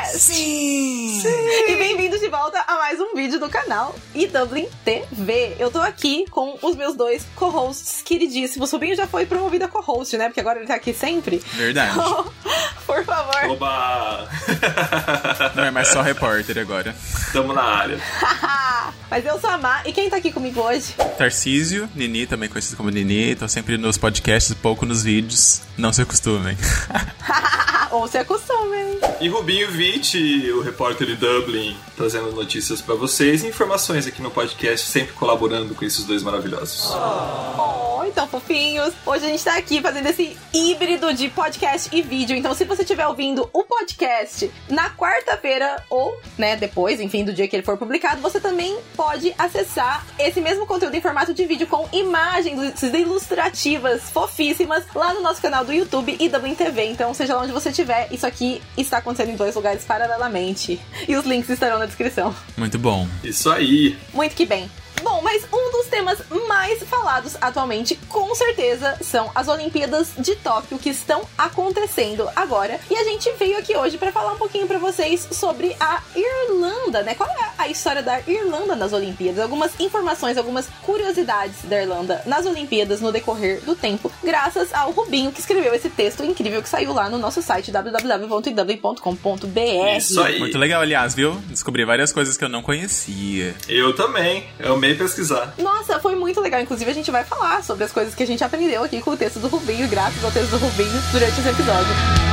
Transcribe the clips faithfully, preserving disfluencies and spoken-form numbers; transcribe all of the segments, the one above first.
Podcast! Sim! Sim! E bem-vindos de volta a mais um vídeo do canal e Dublin T V. Eu tô aqui com os meus dois co-hosts queridíssimos. O Rubinho já foi promovido a co-host, né? Porque agora ele tá aqui sempre. Verdade. Então, por favor. Oba! Não é mais só repórter agora. Tamo na área. Mas eu sou a Má, e quem tá aqui comigo hoje? Tarcísio, Nini, também conhecido como Nini. Tô sempre nos podcasts, pouco nos vídeos. Não se acostumem. Ou se acostumem. E Rubinho Vitti, o repórter de Dublin, trazendo notícias pra vocês e informações aqui no podcast, sempre colaborando com esses dois maravilhosos. Oh, então, fofinhos. Hoje a gente tá aqui fazendo esse híbrido de podcast e vídeo. Então, se você estiver ouvindo o podcast na quarta-feira ou, né, depois, enfim, do dia que ele for publicado, você também pode acessar esse mesmo conteúdo em formato de vídeo com imagens ilustrativas fofíssimas lá no nosso canal do YouTube e Dublin T V. Então, seja lá onde você estiver, isso aqui está acontecendo em dois lugares paralelamente. E os links estarão na descrição. Muito bom. Isso aí. Muito que bem. Bom, mas um dos temas mais falados atualmente, com certeza, são as Olimpíadas de Tóquio, que estão acontecendo agora. E a gente veio aqui hoje para falar um pouquinho para vocês sobre a Irlanda, né? Qual é a história da Irlanda nas Olimpíadas? Algumas informações, algumas curiosidades da Irlanda nas Olimpíadas no decorrer do tempo, graças ao Rubinho, que escreveu esse texto incrível que saiu lá no nosso site w w w ponto i w ponto com ponto b r. Isso aí. Muito legal, aliás, viu? Descobri várias coisas que eu não conhecia. Eu também. Eu amei pesquisar. Nossa, foi muito legal. Inclusive, a gente vai falar sobre as coisas que a gente aprendeu aqui com o texto do Rubinho, graças ao texto do Rubinho, durante esse episódio.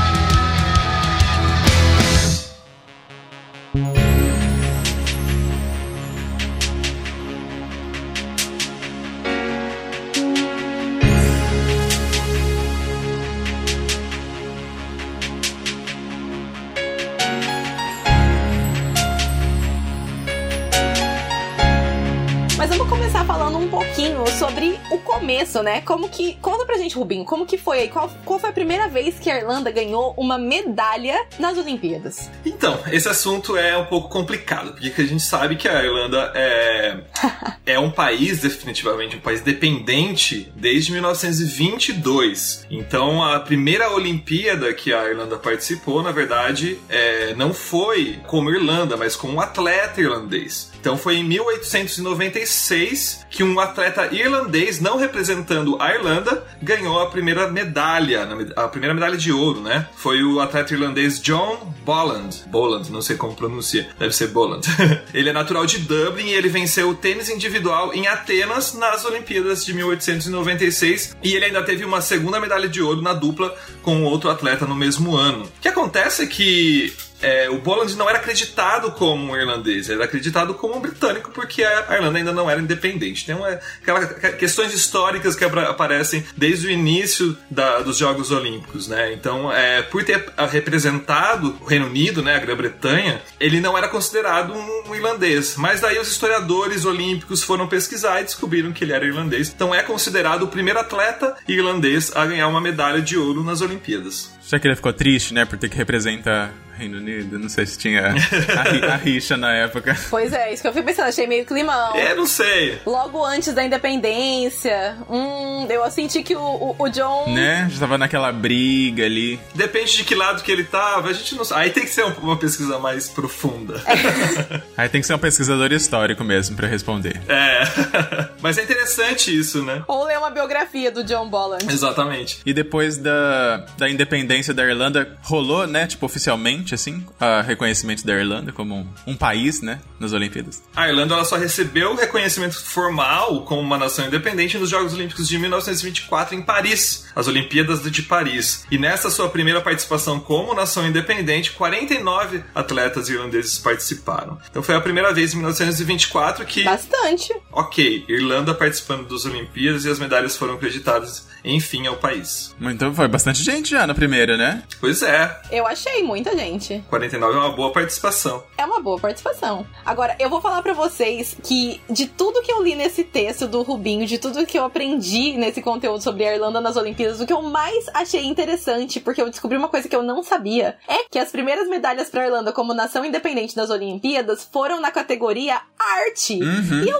Mas vamos começar falando um pouquinho sobre o começo, né? Como que... Conta pra gente, Rubinho, como que foi aí? Qual, qual foi a primeira vez que a Irlanda ganhou uma medalha nas Olimpíadas? Então, esse assunto é um pouco complicado, porque a gente sabe que a Irlanda é, é um país, definitivamente, um país dependente desde mil novecentos e vinte e dois. Então, a primeira Olimpíada que a Irlanda participou, na verdade, é, não foi como Irlanda, mas como um atleta irlandês. Então, foi em mil oitocentos e noventa e seis que um atleta irlandês, não representando a Irlanda, ganhou a primeira medalha, a primeira medalha de ouro, né? Foi o atleta irlandês John Boland. Boland, não sei como pronuncia, deve ser Boland. Ele é natural de Dublin e ele venceu o tênis individual em Atenas nas Olimpíadas de mil oitocentos e noventa e seis, e ele ainda teve uma segunda medalha de ouro na dupla com outro atleta no mesmo ano. O que acontece é que É, o Boland não era acreditado como um irlandês, ele era acreditado como um britânico, porque a Irlanda ainda não era independente. Tem uma, aquelas questões históricas que aparecem desde o início da, dos Jogos Olímpicos, né? Então, é, por ter representado o Reino Unido, né, a Grã-Bretanha, ele não era considerado um irlandês. Mas daí os historiadores olímpicos foram pesquisar e descobriram que ele era irlandês. Então é considerado o primeiro atleta irlandês a ganhar uma medalha de ouro nas Olimpíadas. Já que ele ficou triste, né, por ter que representar Reino Unido, não sei se tinha a, a rixa na época. Pois é, isso que eu fui pensando, achei meio climão. É, não sei. Logo antes da independência, hum, eu senti que o, o, o John... Né, já tava naquela briga ali. Depende de que lado que ele tava, a gente não sabe. Aí tem que ser uma pesquisa mais profunda. É. Aí tem que ser um pesquisador histórico mesmo pra responder. É, mas é interessante isso, né? Ou ler uma biografia do John Boland. Exatamente. E depois da, da independência da Irlanda, rolou, né, tipo, oficialmente, assim, o reconhecimento da Irlanda como um, um país, né, nas Olimpíadas. A Irlanda, ela só recebeu o reconhecimento formal como uma nação independente nos Jogos Olímpicos de mil novecentos e vinte e quatro em Paris, as Olimpíadas de Paris. E nessa sua primeira participação como nação independente, quarenta e nove atletas irlandeses participaram. Então foi a primeira vez em mil novecentos e vinte e quatro que... Bastante. Ok, Irlanda participando das Olimpíadas e as medalhas foram acreditadas, enfim, ao país. Então foi bastante gente já na primeira, né? Pois é. Eu achei muita gente. quarenta e nove é uma boa participação. É uma boa participação. Agora, eu vou falar pra vocês que de tudo que eu li nesse texto do Rubinho, de tudo que eu aprendi nesse conteúdo sobre a Irlanda nas Olimpíadas, o que eu mais achei interessante, porque eu descobri uma coisa que eu não sabia, é que as primeiras medalhas pra Irlanda como nação independente das Olimpíadas foram na categoria arte. Uhum. E eu, pra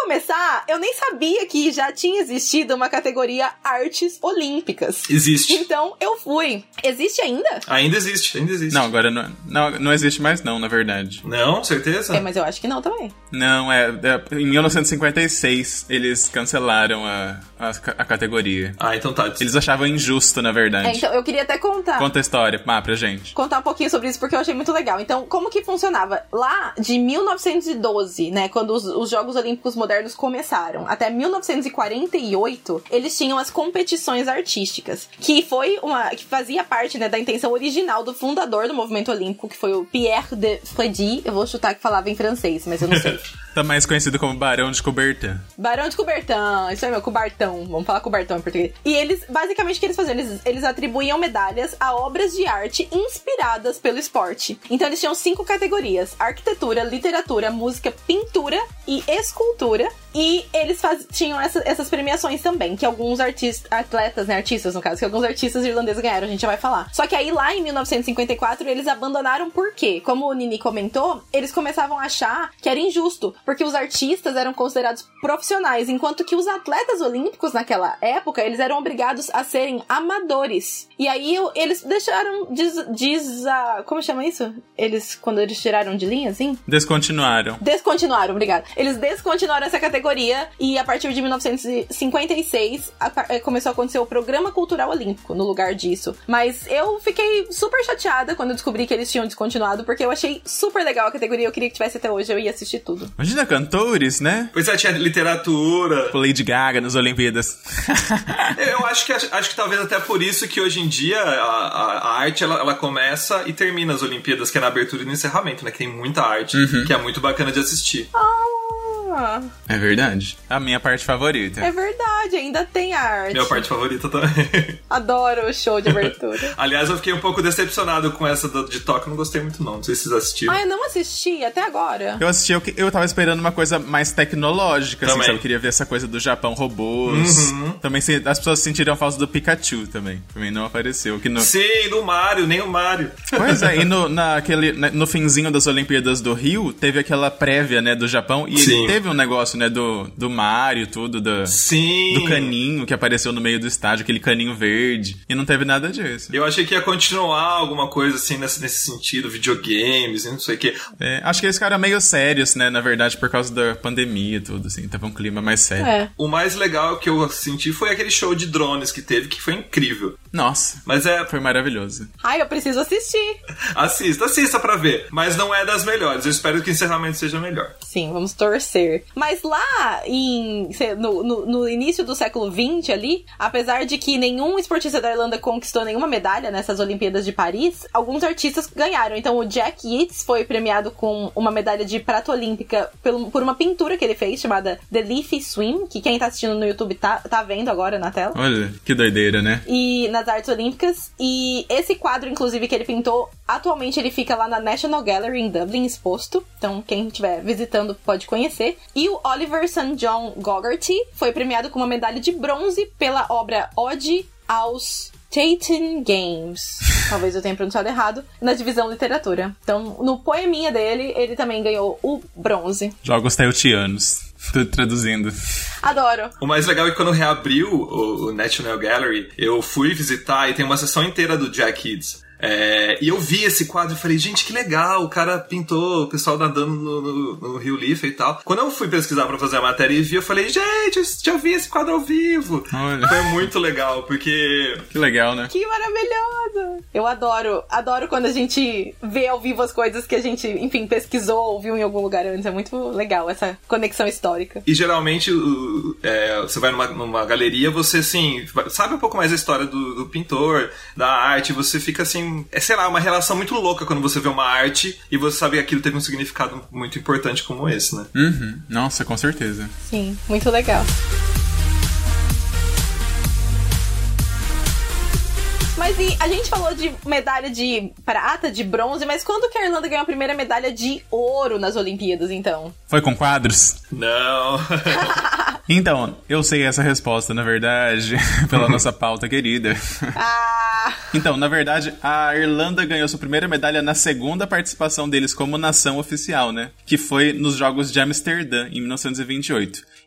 começar, eu nem sabia que já tinha existido uma categoria artes olímpicas. Existe. Então, eu fui. Existe ainda? Ainda existe, ainda existe. Não, agora não, não, não existe mais não, na verdade. Não, certeza? É, mas eu acho que não também. Não, é, é em mil novecentos e cinquenta e seis eles cancelaram a, a, a categoria. Ah, então tá. Eles achavam injusto, na verdade. É, então, eu queria até contar. Conta a história, ah, pra gente. Contar um pouquinho sobre isso, porque eu achei muito legal. Então, como que funcionava? Lá, de mil novecentos e doze, né, quando os, os Jogos Olímpicos Modernos começaram, até mil novecentos e quarenta e oito, eles tinham as competições artísticas, que foi uma... que fazia parte, né, da intenção original do fundador do movimento olímpico, que foi o Pierre de Frédy. Eu vou chutar que falava em francês, mas eu não sei. Tá mais conhecido como Barão de Coubertin. Barão de Coubertin, isso aí, meu, Coubertin. Vamos falar Coubertin em português. E eles, basicamente, o que eles faziam? Eles, eles atribuíam medalhas a obras de arte inspiradas pelo esporte. Então, eles tinham cinco categorias: arquitetura, literatura, música, pintura e escultura. E eles faz, tinham essa, essas premiações também, que alguns artistas, atletas, né, artistas no caso, que alguns artistas irlandeses ganharam, a gente já vai falar. Só que aí, lá em mil novecentos e cinquenta e quatro, eles abandonaram por quê? Como o Nini comentou, eles começavam a achar que era injusto, porque os artistas eram considerados profissionais, enquanto que os atletas olímpicos naquela época, eles eram obrigados a serem amadores. E aí, eles deixaram, diz, diz a, como chama isso? Eles, quando eles tiraram de linha, assim? Descontinuaram. Descontinuaram, obrigada. Eles descontinuaram essa categoria e a partir de mil novecentos e cinquenta e seis a, a, começou a acontecer o Programa Cultural Olímpico no lugar disso. Mas eu fiquei super chateada quando eu descobri que eles tinham descontinuado, porque eu achei super legal a categoria, eu queria que tivesse até hoje, eu ia assistir tudo. Imagina cantores, né? Pois é, tinha literatura. Com Lady Gaga nas Olimpíadas. Eu acho que, acho que talvez até por isso que hoje em dia a, a, a arte ela, ela começa e termina as Olimpíadas, que é na abertura e no encerramento, né? Que tem muita arte, uhum. que é muito bacana de assistir. Ah, é verdade. A minha parte favorita. É verdade, ainda tem arte. Minha parte favorita também. Adoro o show de abertura. Aliás, eu fiquei um pouco decepcionado com essa de Tóquio, não gostei muito não, não sei se vocês assistiram. Ah, eu não assisti até agora. Eu assisti, eu, eu tava esperando uma coisa mais tecnológica, assim, sabe? Eu queria ver essa coisa do Japão, robôs. Uhum. Também se, as pessoas sentiram falta do Pikachu também. Também não apareceu. Que no... Sim, do Mario, nem o Mario. Pois é, e no, naquele, no finzinho das Olimpíadas do Rio, teve aquela prévia, né, do Japão, e Sim. teve um negócio, né, do, do Mario, tudo, do, Sim. do caninho que apareceu no meio do estádio, aquele caninho verde, e não teve nada disso. Eu achei que ia continuar alguma coisa assim nesse, nesse sentido, videogames e não sei o que. É, acho que eles ficaram meio sérios, né, na verdade, por causa da pandemia e tudo, assim, tava um clima mais sério. É. O mais legal que eu senti foi aquele show de drones que teve, que foi incrível. Nossa, mas é... foi maravilhoso. Ai, eu preciso assistir. Assista, assista pra ver, mas não é das melhores, eu espero que o encerramento seja melhor. Sim, vamos torcer. Mas lá em, no, no, no início do século vinte ali, apesar de que nenhum esportista da Irlanda conquistou nenhuma medalha nessas Olimpíadas de Paris, alguns artistas ganharam. Então o Jack Yeats foi premiado com uma medalha de prata olímpica por, por uma pintura que ele fez, chamada The Leafy Swim, que quem tá assistindo no YouTube tá, tá vendo agora na tela. Olha, que doideira, né? E nas artes olímpicas. E esse quadro, inclusive, que ele pintou, atualmente ele fica lá na National Gallery em Dublin, exposto. Então quem estiver visitando pode conhecer. E o Oliver Saint John Gogarty foi premiado com uma medalha de bronze pela obra Ode aos Taiten Games. Talvez eu tenha pronunciado errado. Na divisão literatura. Então, no poeminha dele, ele também ganhou o bronze. Jogos taitianos. Tô traduzindo. Adoro. O mais legal é que quando reabriu o, o National Gallery, eu fui visitar e tem uma sessão inteira do Jack Yeats. É, e eu vi esse quadro e falei, gente, que legal, o cara pintou o pessoal nadando no, no, no Rio Liffey e tal. Quando eu fui pesquisar pra fazer a matéria e vi, eu falei, gente, eu já vi esse quadro ao vivo. Olha. Foi muito legal, porque... Que legal, né? Que maravilhoso. Eu adoro, adoro quando a gente vê ao vivo as coisas que a gente, enfim, pesquisou ou viu em algum lugar antes. É muito legal essa conexão histórica. E geralmente, é, você vai numa, numa galeria, você, assim, sabe um pouco mais a história do, do pintor, da arte, você fica, assim, é, sei lá, uma relação muito louca quando você vê uma arte e você sabe que aquilo teve um significado muito importante como esse, né? Uhum. Nossa, com certeza. Sim, muito legal. Mas e a gente falou de medalha de prata, de bronze, mas quando que a Irlanda ganhou a primeira medalha de ouro nas Olimpíadas, então? Foi com quadros? Não. Então, eu sei essa resposta, na verdade, pela nossa pauta querida. Ah. Então, na verdade, a Irlanda ganhou sua primeira medalha na segunda participação deles como nação oficial, né? Que foi nos Jogos de Amsterdã, em mil novecentos e vinte e oito.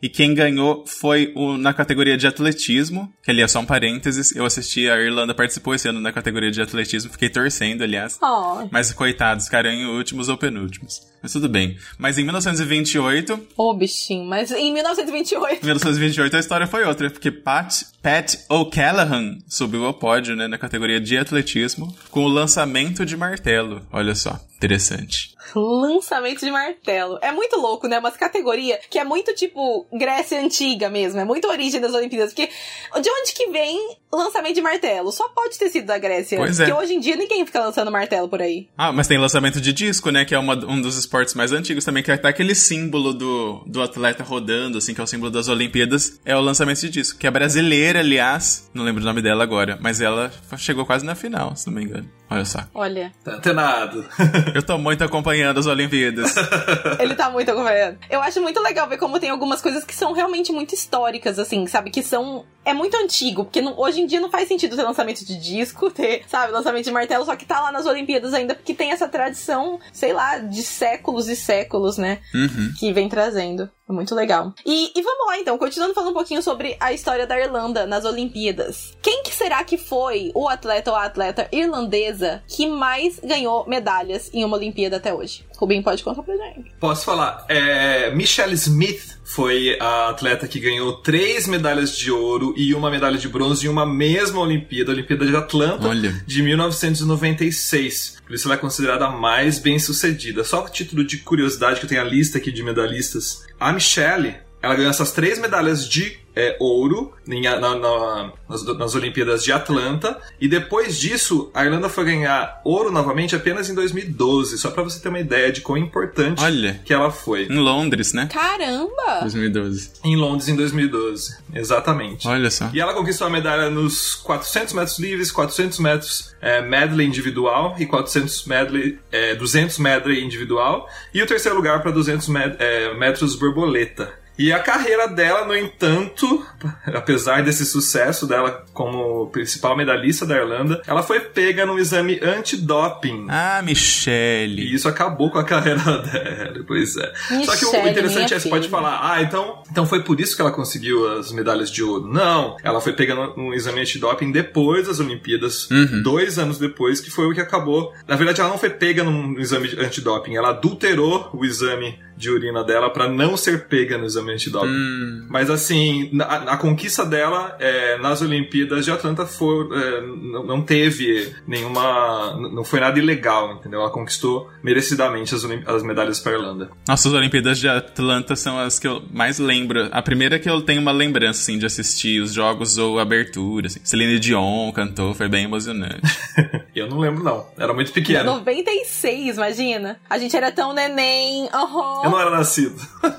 E quem ganhou foi o, na categoria de atletismo, que ali é só um parênteses. Eu assisti, a Irlanda participou esse ano na categoria de atletismo, fiquei torcendo, aliás. Oh. Mas coitados, ficaram em últimos ou penúltimos. Mas tudo bem. Mas em mil novecentos e vinte e oito... Ô, oh, bichinho, mas em mil novecentos e vinte e oito... Em mil novecentos e vinte e oito a história foi outra, porque Pat, Pat O'Callaghan subiu ao pódio, né, na categoria de atletismo, com o lançamento de martelo. Olha só, interessante. Lançamento de martelo. É muito louco, né? Uma categoria que é muito tipo Grécia Antiga mesmo. É muito a origem das Olimpíadas. Porque de onde que vem lançamento de martelo? Só pode ter sido da Grécia. Pois é. Porque hoje em dia ninguém fica lançando martelo por aí. Ah, mas tem lançamento de disco, né? Que é uma, um dos esportes mais antigos também. Que é até aquele símbolo do, do atleta rodando, assim, que é o símbolo das Olimpíadas. É o lançamento de disco. Que é brasileira, aliás. Não lembro o nome dela agora. Mas ela chegou quase na final, se não me engano. Olha só. Olha. Tá antenado. Eu tô muito acompanhando as Olimpíadas. Ele tá muito acompanhando. Eu acho muito legal ver como tem algumas coisas que são realmente muito históricas, assim, sabe? Que são... É muito antigo, porque não, hoje em dia não faz sentido ter lançamento de disco, ter, sabe, lançamento de martelo, só que tá lá nas Olimpíadas ainda, porque tem essa tradição, sei lá, de séculos e séculos, né? Uhum. Que vem trazendo. É muito legal. E, e vamos lá, então, continuando falando um pouquinho sobre a história da Irlanda nas Olimpíadas. Quem que será que foi o atleta ou a atleta irlandesa que mais ganhou medalhas em uma Olimpíada até hoje? Rubinho, pode contar pra gente. Posso falar. É, Michelle Smith foi a atleta que ganhou três medalhas de ouro e uma medalha de bronze em uma mesma Olimpíada, a Olimpíada de Atlanta, Olha. de mil novecentos e noventa e seis. Por isso ela é considerada a mais bem-sucedida. Só a título de curiosidade, que eu tenho a lista aqui de medalhistas. A Michelle, ela ganhou essas três medalhas de é, ouro em, na, na, nas, nas Olimpíadas de Atlanta, e depois disso a Irlanda foi ganhar ouro novamente apenas em dois mil e doze, só pra você ter uma ideia de quão importante Olha. que ela foi. Em Londres, né? Caramba! dois mil e doze. Em Londres em dois mil e doze, exatamente. Olha só. E ela conquistou a medalha nos quatrocentos metros livres, quatrocentos metros é, medley individual e quatrocentos medley, é, duzentos medley individual, e o terceiro lugar para duzentos med, é, metros borboleta. E a carreira dela, no entanto, apesar desse sucesso dela como principal medalhista da Irlanda, ela foi pega num exame antidoping. Ah, Michelle. E isso acabou com a carreira dela, pois é. Michelle, Só que o interessante é, você filha. pode falar, ah, então, então foi por isso que ela conseguiu as medalhas de ouro. Não, ela foi pega num exame antidoping depois das Olimpíadas, uhum. dois anos depois, que foi o que acabou. Na verdade, ela não foi pega num exame antidoping, ela adulterou o exame de urina dela pra não ser pega no exame antidoping. Hum. Mas assim, a, a conquista dela é, nas Olimpíadas de Atlanta foi, é, não, não teve nenhuma... Não foi nada ilegal, entendeu? Ela conquistou merecidamente as, as medalhas pra Irlanda. Nossa, as Olimpíadas de Atlanta são as que eu mais lembro. A primeira que eu tenho uma lembrança, assim, de assistir os jogos ou a abertura, assim. Celine Dion cantou, foi bem emocionante. Eu não lembro, não. Era muito pequeno. noventa e seis, imagina. A gente era tão neném. Uhum. Eu não era nascido.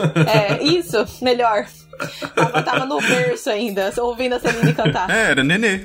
É, isso, melhor. Tava, tava no berço ainda, ouvindo a Celine cantar. É, era nenê.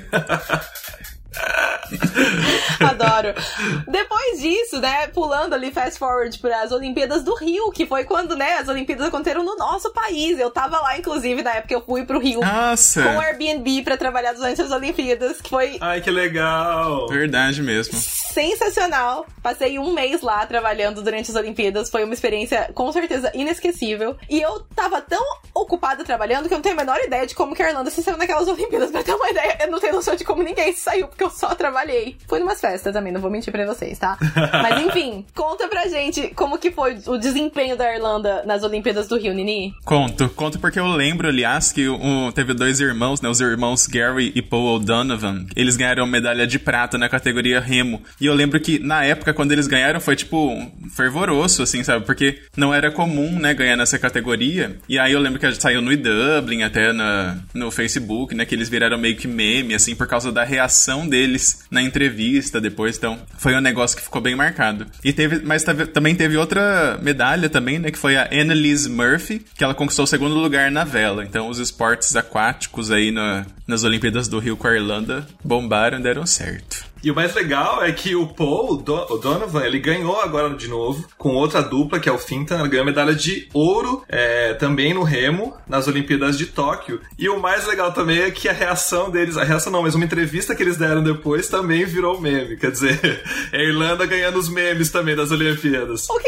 Adoro. Depois disso, né, pulando ali fast forward para as Olimpíadas do Rio, que foi quando, né, as Olimpíadas aconteceram no nosso país. Eu tava lá, inclusive, na época que eu fui pro Rio. Nossa. Com Airbnb pra trabalhar durante as Olimpíadas, que foi... Ai, que legal. Verdade mesmo. Sensacional. Passei um mês lá trabalhando durante as Olimpíadas. Foi uma experiência, com certeza, inesquecível. E eu tava tão ocupada trabalhando que eu não tenho a menor ideia de como que a Irlanda se saiu naquelas Olimpíadas. Pra ter uma ideia, eu não tenho noção de como ninguém se saiu, porque eu só trabalhei. Fui numas festas também, não vou mentir pra vocês, tá? Mas enfim, conta pra gente como que foi o desempenho da Irlanda nas Olimpíadas do Rio, Nini. Conto, conto porque eu lembro, aliás, que um, teve dois irmãos, né, os irmãos Gary e Paul O'Donovan. Eles ganharam medalha de prata na categoria remo. E eu lembro que, na época, quando eles ganharam, foi, tipo, fervoroso, assim, sabe? Porque não era comum, né, ganhar nessa categoria. E aí eu lembro que saiu no e-Dublin, até na, no Facebook, né, que eles viraram meio que meme, assim, por causa da reação deles na entrevista depois. Então, foi um negócio que ficou bem marcado. E teve, mas teve, também teve outra medalha também, né, que foi a Annalise Murphy, que ela conquistou o segundo lugar na vela. Então, os esportes aquáticos aí na, nas Olimpíadas do Rio com a Irlanda bombaram e deram certo. E o mais legal é que o Paul o Donovan, ele ganhou agora de novo, com outra dupla, que é o Fintan. Ele ganhou medalha de ouro é, também no remo, nas Olimpíadas de Tóquio. E o mais legal também é que a reação deles, a reação não, mas uma entrevista que eles deram depois também virou meme. Quer dizer, a Irlanda ganhando os memes também das Olimpíadas. O que que eles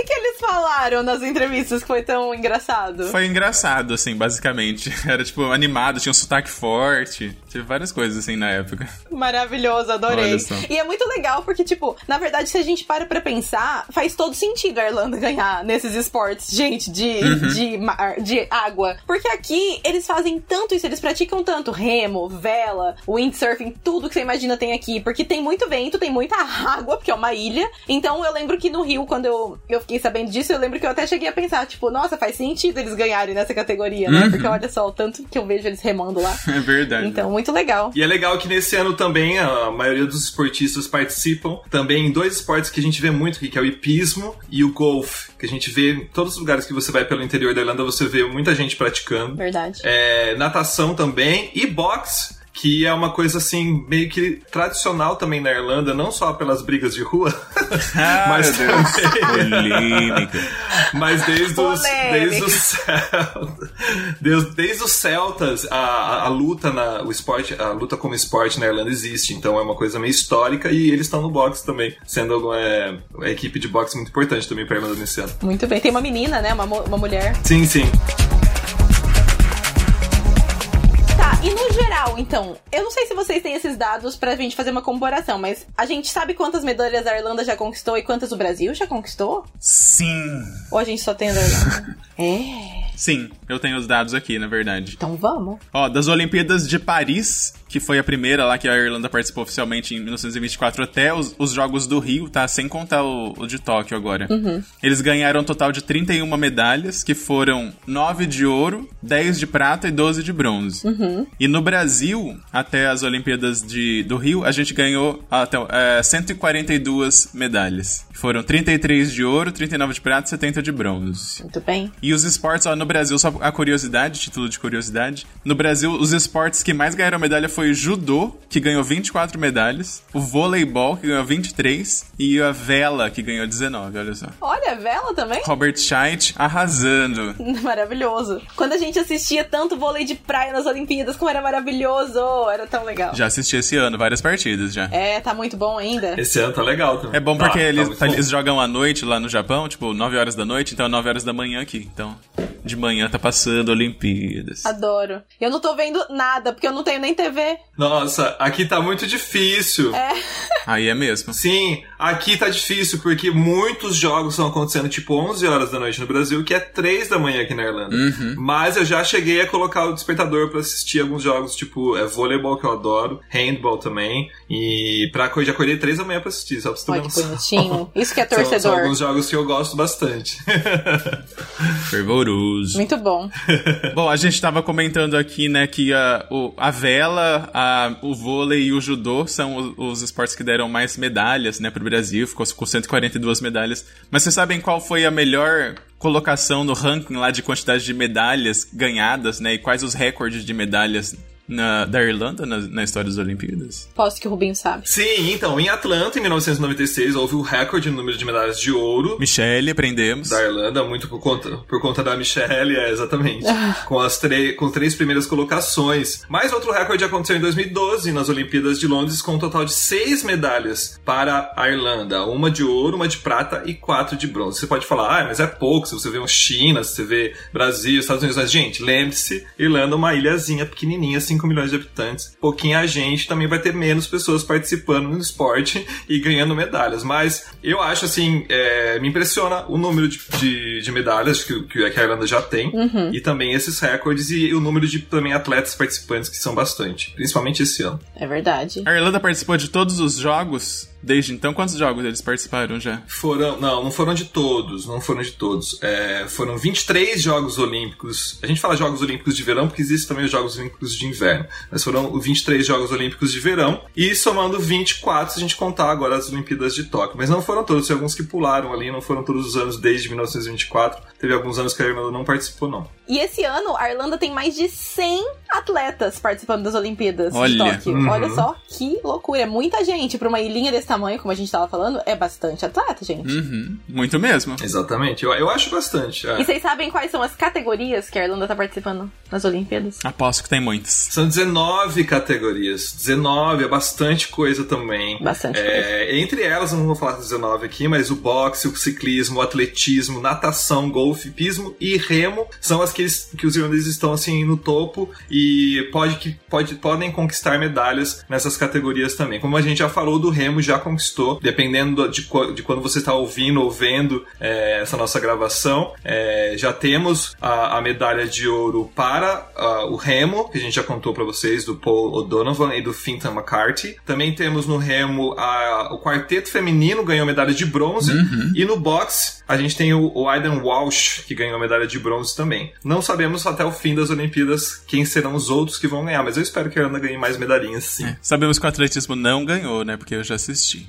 falaram nas entrevistas que foi tão engraçado? Foi engraçado, assim, basicamente. Era, tipo, animado, tinha um sotaque forte. Teve várias coisas, assim, na época. Maravilhoso, adorei. Olha só. E é muito legal porque, tipo, na verdade, se a gente para pra pensar, faz todo sentido a Irlanda ganhar nesses esportes, gente, de, uhum. de, mar, de água. Porque aqui, eles fazem tanto isso, eles praticam tanto remo, vela, windsurfing, tudo que você imagina tem aqui. Porque tem muito vento, tem muita água, porque é uma ilha. Então, eu lembro que no Rio, quando eu, eu fiquei sabendo disso, eu lembro que eu até cheguei a pensar, tipo, nossa, faz sentido eles ganharem nessa categoria, né? Uhum. Porque olha só, o tanto que eu vejo eles remando lá. É verdade. Então, muito legal. E é legal que nesse ano também a maioria dos esportistas participam também em dois esportes que a gente vê muito aqui, que é o hipismo e o golfe, que a gente vê em todos os lugares que você vai pelo interior da Irlanda, você vê muita gente praticando. Verdade. É, natação também e boxe, que é uma coisa, assim, meio que tradicional também na Irlanda, não só pelas brigas de rua, ah, mas também... Polêmica. Mas desde os, desde os, desde, desde os celtas, a, a, a luta na, o esporte, a luta como esporte na Irlanda existe, então é uma coisa meio histórica e eles estão no boxe também, sendo é, a equipe de boxe muito importante também pra Irlanda nesse ano. Muito bem, tem uma menina, né, uma, uma mulher. Sim, sim. E no geral, então, eu não sei se vocês têm esses dados pra gente fazer uma comparação, mas a gente sabe quantas medalhas a Irlanda já conquistou e quantas o Brasil já conquistou? Sim. Ou a gente só tem a da Irlanda? É. Sim, eu tenho os dados aqui, na verdade. Então vamos. Ó, das Olimpíadas de Paris, que foi a primeira lá que a Irlanda participou oficialmente em mil novecentos e vinte e quatro, até os, os Jogos do Rio, tá? Sem contar o, o de Tóquio agora. Uhum. Eles ganharam um total de trinta e uma medalhas, que foram nove de ouro, dez de prata e doze de bronze. Uhum. E no Brasil, até as Olimpíadas de, do Rio, a gente ganhou até, é, cento e quarenta e duas medalhas. Foram trinta e três de ouro, trinta e nove de prata e setenta de bronze. Muito bem. E os esportes, ó, no Brasil, só a curiosidade, título de curiosidade. No Brasil, os esportes que mais ganharam medalha foi o judô, que ganhou vinte e quatro medalhas, o voleibol, que ganhou vinte e três, e a vela, que ganhou dezenove, olha só. Olha, vela também? Robert Scheidt arrasando. Maravilhoso. Quando a gente assistia tanto vôlei de praia nas Olimpíadas, como era maravilhoso, era tão legal. Já assisti esse ano, várias partidas já. É, tá muito bom ainda. Esse ano tá legal também. É bom porque tá, eles, tá eles jogam à noite lá no Japão, tipo, nove horas da noite, então é nove horas da manhã aqui. Então, de manhã tá passando Olimpíadas. Adoro. Eu não tô vendo nada, porque eu não tenho nem T V. Nossa, aqui tá muito difícil. É. Aí é mesmo. Sim, aqui tá difícil, porque muitos jogos estão acontecendo tipo onze horas da noite no Brasil, que é três da manhã aqui na Irlanda. Uhum. Mas eu já cheguei a colocar o despertador pra assistir alguns jogos, tipo é, voleibol, que eu adoro, handball também, e pra, já acordei três da manhã pra assistir, só pra você ter uma noção. Bonitinho. Isso que é torcedor. São, são alguns jogos que eu gosto bastante. Fervoroso. Muito bom. Bom, a gente tava comentando aqui, né, que a, o, a vela, a, o vôlei e o judô são os, os esportes que deram mais medalhas, né, pro Brasil, ficou com cento e quarenta e duas medalhas. Mas vocês sabem qual foi a melhor colocação no ranking lá de quantidade de medalhas ganhadas, né, e quais os recordes de medalhas Na, da Irlanda na, na história das Olimpíadas? Posso que o Rubinho sabe. Sim, então, em Atlanta, em mil novecentos e noventa e seis, houve o recorde no número de medalhas de ouro. Michele, aprendemos. Da Irlanda, muito por conta, por conta da Michele, é, exatamente. com as com três primeiras colocações. Mas outro recorde aconteceu em dois mil e doze, nas Olimpíadas de Londres, com um total de seis medalhas para a Irlanda. Uma de ouro, uma de prata e quatro de bronze. Você pode falar, ah, mas é pouco, se você vê um China, se você vê Brasil, Estados Unidos. Mas, gente, lembre-se, Irlanda é uma ilhazinha pequenininha, cinco milhões de habitantes, pouquinha gente, também vai ter menos pessoas participando no esporte e ganhando medalhas, mas eu acho assim, é, me impressiona o número de, de, de medalhas que, que a Irlanda já tem, uhum. e também esses recordes e o número de também atletas participantes, que são bastante, principalmente esse ano. É verdade. A Irlanda participou de todos os jogos desde então. Quantos jogos eles participaram já? Foram, não, não foram de todos, não foram de todos. É, foram vinte e três Jogos Olímpicos. A gente fala Jogos Olímpicos de verão porque existem também os Jogos Olímpicos de inverno. Mas foram vinte e três Jogos Olímpicos de verão e somando vinte e quatro se a gente contar agora as Olimpíadas de Tóquio. Mas não foram todos, tem alguns que pularam ali, não foram todos os anos desde mil novecentos e vinte e quatro. Teve alguns anos que a Irlanda não participou, não. E esse ano a Irlanda tem mais de cem atletas participando das Olimpíadas Olha. de Tóquio. Uhum. Olha só que loucura, é muita gente pra uma ilhinha desse tamanho, como a gente tava falando, é bastante atleta, gente. Uhum, muito mesmo. Exatamente, eu, eu acho bastante. É. E vocês sabem quais são as categorias que a Irlanda tá participando nas Olimpíadas? Aposto que tem muitas. São dezenove categorias. dezenove é bastante coisa também. Bastante é, coisa. Entre elas, eu não vou falar dezenove aqui, mas o boxe, o ciclismo, o atletismo, natação, golfe, pismo e remo são as que, eles, que os irlandeses estão assim no topo e pode, que, pode, podem conquistar medalhas nessas categorias também. Como a gente já falou, do remo já conquistou, dependendo de, de quando você está ouvindo ou vendo é, essa nossa gravação. É, já temos a, a medalha de ouro para a, o remo, que a gente já contou para vocês, do Paul O'Donovan e do Fintan McCarthy. Também temos no remo a, o quarteto feminino ganhou medalha de bronze. Uhum. E no boxe a gente tem o, o Aidan Walsh, que ganhou medalha de bronze também. Não sabemos até o fim das Olimpíadas quem serão os outros que vão ganhar, mas eu espero que a Irlanda ganhe mais medalhinhas, sim. É, sabemos que o atletismo não ganhou, né? Porque eu já assisti.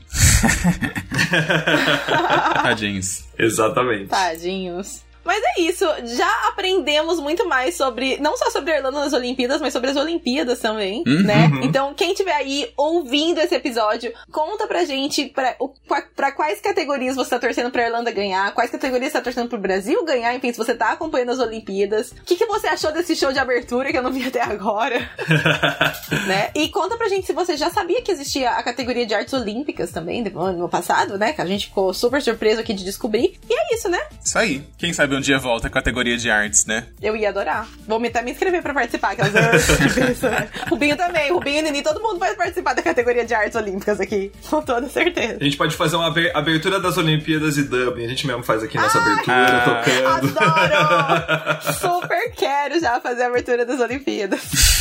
Tadinhos. Exatamente. Tadinhos. Mas é isso, já aprendemos muito mais sobre, não só sobre a Irlanda nas Olimpíadas, mas sobre as Olimpíadas também, uhum. né? Então, quem estiver aí ouvindo esse episódio, conta pra gente pra, o, pra quais categorias você tá torcendo pra Irlanda ganhar, quais categorias você tá torcendo pro Brasil ganhar, enfim, se você tá acompanhando as Olimpíadas. O que, que você achou desse show de abertura que eu não vi até agora? né? E conta pra gente se você já sabia que existia a categoria de artes olímpicas também, no ano passado, né? Que a gente ficou super surpreso aqui de descobrir. E é isso, né? Isso aí. Quem sabe um dia volta a categoria de artes, né? Eu ia adorar. Vou até me inscrever pra participar. Aquelas... né? Rubinho também. Rubinho e Nini, todo mundo vai participar da categoria de artes olímpicas aqui. Com toda certeza. A gente pode fazer uma abertura das Olimpíadas e Dublin. A gente mesmo faz aqui nossa abertura, ah, tocando. Adoro! Super quero já fazer a abertura das Olimpíadas.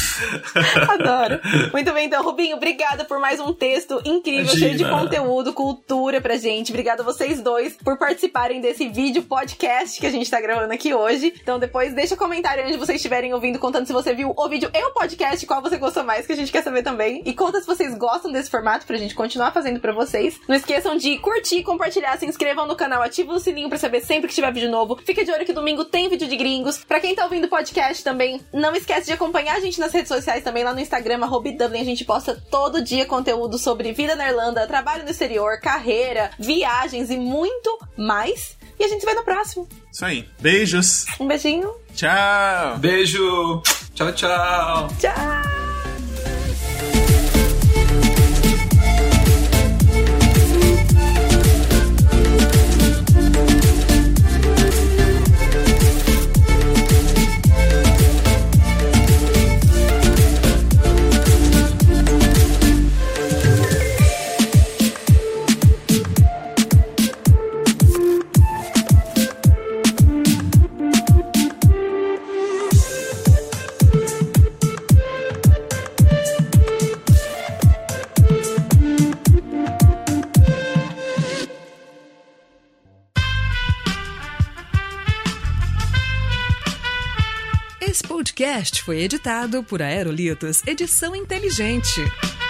Adoro. Muito bem, então, Rubinho, obrigada por mais um texto incrível, Imagina. cheio de conteúdo, cultura pra gente. Obrigada a vocês dois por participarem desse vídeo podcast que a gente tá gravando aqui hoje. Então, depois deixa um comentário onde vocês estiverem ouvindo, contando se você viu o vídeo e o podcast, qual você gostou mais, que a gente quer saber também. E conta se vocês gostam desse formato pra gente continuar fazendo pra vocês. Não esqueçam de curtir, compartilhar, se inscrevam no canal, ativem o sininho pra saber sempre que tiver vídeo novo. Fica de olho que domingo tem vídeo de gringos. Pra quem tá ouvindo o podcast também, não esquece de acompanhar a gente nas redes sociais também, lá no Instagram, arroba Dublin. A gente posta todo dia conteúdo sobre vida na Irlanda, trabalho no exterior, carreira, viagens e muito mais. E a gente se vê no próximo. Isso aí. Beijos. Um beijinho. Tchau. Beijo. Tchau, tchau. Tchau. Esse podcast foi editado por Aerolitos Edição Inteligente.